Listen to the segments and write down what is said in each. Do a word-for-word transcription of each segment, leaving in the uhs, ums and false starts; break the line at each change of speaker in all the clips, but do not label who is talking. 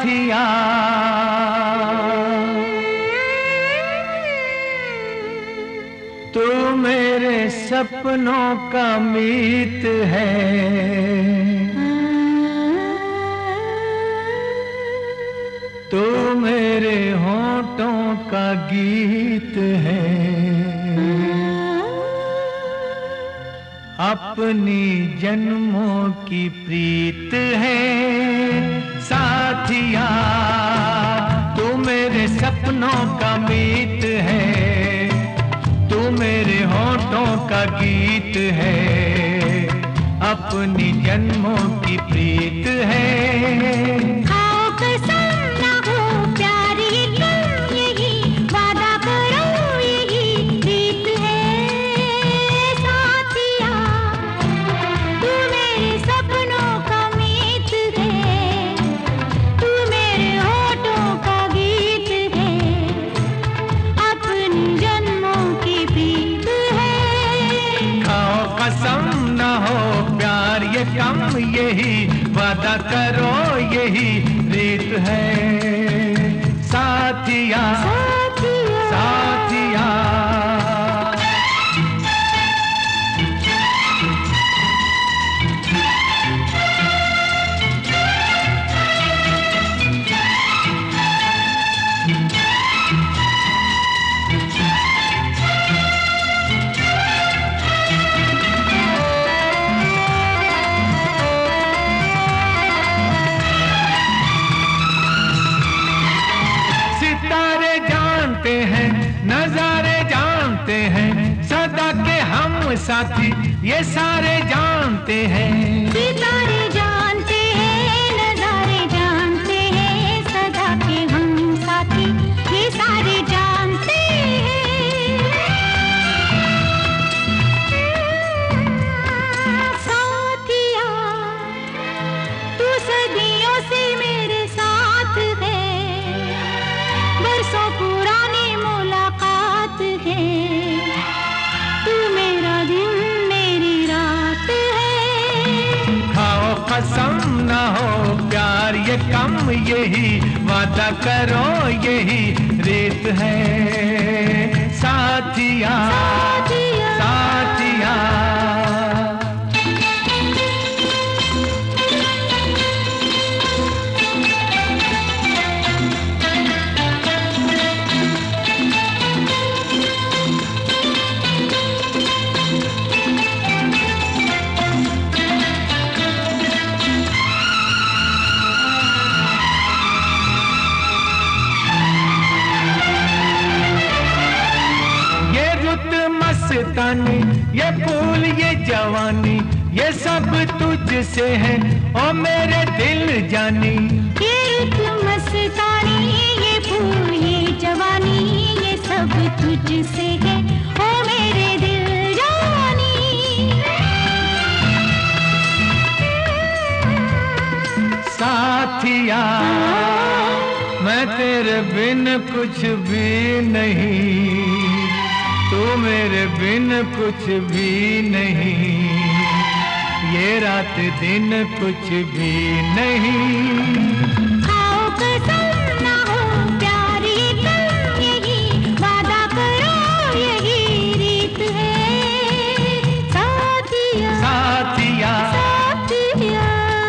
साथिया तू मेरे सपनों का मीत है, तू मेरे होठों का गीत है, अपनी जन्मों की प्रीत है साथिया। तू मेरे सपनों का मीत है, तू मेरे होठों का गीत है, अपनी जन्मों की प्रीत है।
खाओ कसम ना हो प्यार ये तुम यही वादा करो यही रीत है साथिया। तू मेरे सपनों का मीत है, तू मेरे होठों का गीत है, अपनी जन्मों की प्रीत है।
खाओ कसम ना हो प्यार ये कम यही वादा करो यही रीत है साथिया साथिया। सितारे जानते हैं नजारे जानते हैं, सदा के हम साथी ये सारे जानते हैं।
सितारे जानते हैं नजारे जानते हैं, सदा के हम साथी ये सारे जानते हैं। साथिया तू सदियों से मेरे साथ है, बरसों पुरानी मुलाकात है, तू मेरा दिन मेरी रात है।
खाओ कसम ना हो प्यार ये कम यही वादा करो यही रीत है साथिया
साथिया।
साथिया। मस्तानी ये फूल ये जवानी ये सब तुझसे है ओ मेरे दिल जानी।
ये रुत मस्तानी ये फूल ये जवानी ये सब तुझसे है ओ मेरे दिल जानी।
साथिया मैं तेरे बिन कुछ भी नहीं, तू मेरे बिन कुछ भी नहीं, ये रात दिन कुछ भी नहीं।
खाओ कसम ना हो प्यार ये तुम यही वादा करो यही रीत है साथिया
साथिया
साथिया।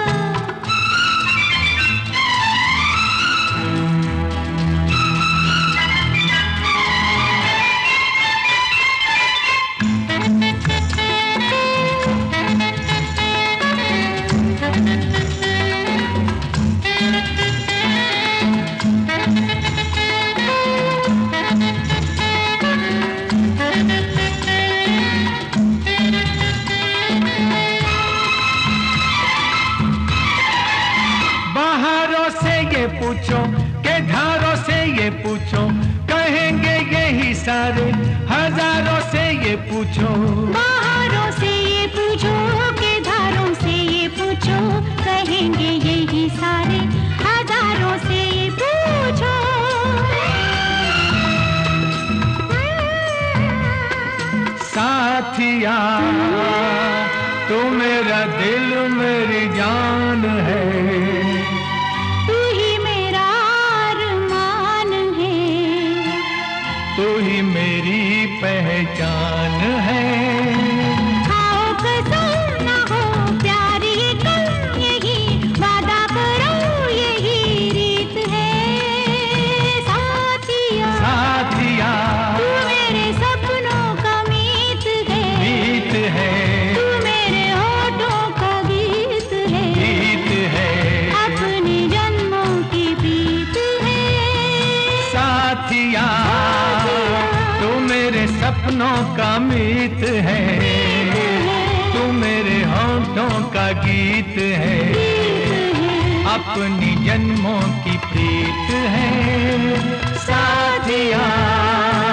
पूछो के धारों से ये पूछो कहेंगे यही सारे, हजारों से ये पूछो
बाहरों से ये पूछो के धारों से ये पूछो कहेंगे यही सारे, हजारों से ये पूछो।
साथिया तू मेरा दिल मेरी जान है,
तू ही मेरा
मीत है, तू मेरे होठों का गीत है, अपनी जन्मों की प्रीत है साथिया।